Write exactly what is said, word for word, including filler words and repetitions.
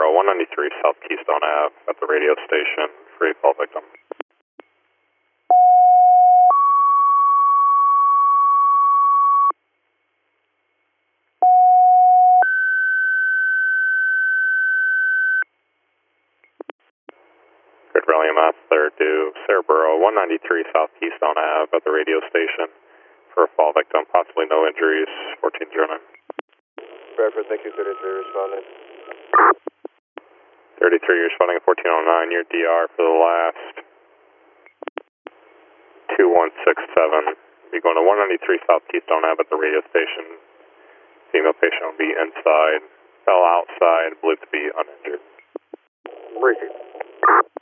Sierra, one ninety-three South Keystone Ave at the radio station for a fall victim. Good Valley Mass there to Cerebro, one ninety-three South Keystone Ave at the radio station for a fall victim, possibly no injuries, fourteen oh nine. Bradford, thank you, thirty-three responding. thirty-three, you're responding at fourteen oh nine, your D R for the last two one six seven. You're going to one ninety-three South Keystone Ave at the radio station. Female patient will be inside, fell outside, believed to be uninjured. Briefing.